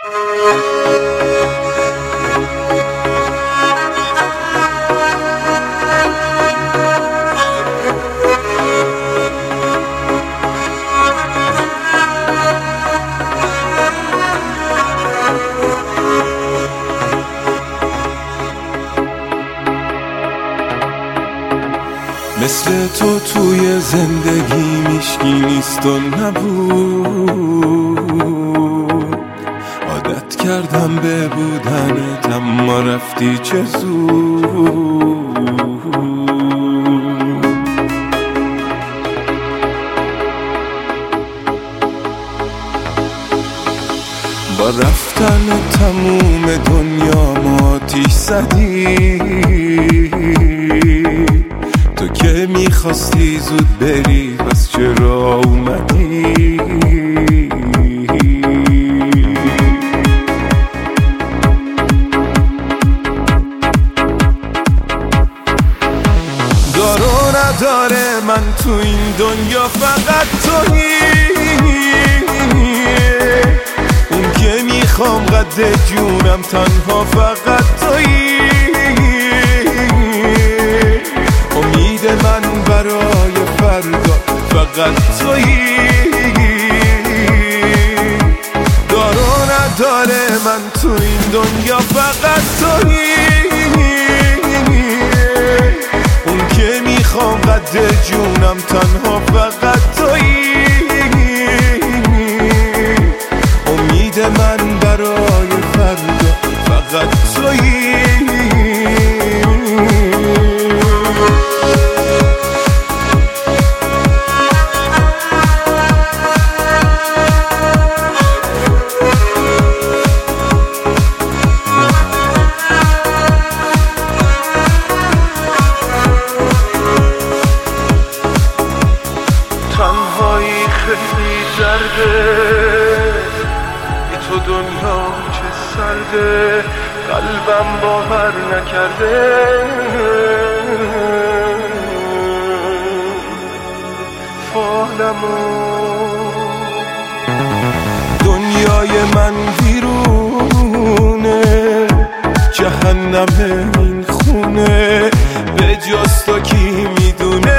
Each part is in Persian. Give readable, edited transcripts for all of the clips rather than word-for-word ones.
مثل تو توی زندگی میشکی نیست و نبود، عادت کردم به بودنت اما رفتی چه زود. با رفتن تموم دنیا ما آتیش زدی، تو که میخواستی زود بری بس چرا اومدی؟ دار و نداره من تو این دنیا فقط تویی، اون که میخوام قد جونم تنها فقط تویی. امید من برای فردا فقط تویی، دار و نداره من تو این دنیا فقط تویی، اون که میخوام قد جونم تنها فقط تویی. امید من برای فردا فقط تویی. تنهایی خیلی درده، بی تو دنیا چه سرده، قلبم باور نکرده فالمو. دنیای من ویرونه، جهنم این خونه، به جز تو کی میدونه؟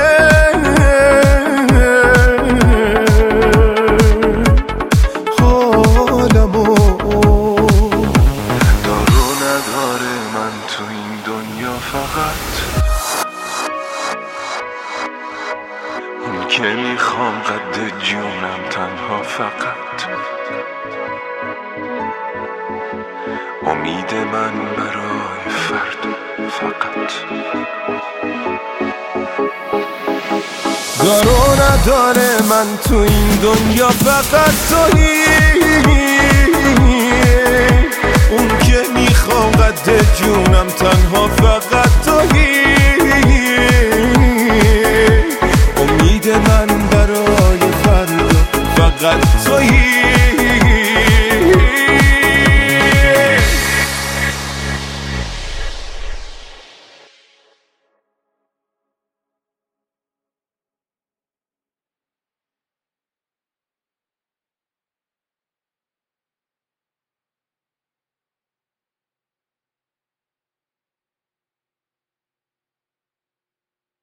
اون که میخوام قد جونم تنها فقط، امید من برای فردا فقط. دار و نداره من تو این دنیا فقط تویی، اون که میخوام قد جونم تنها فقط تویی.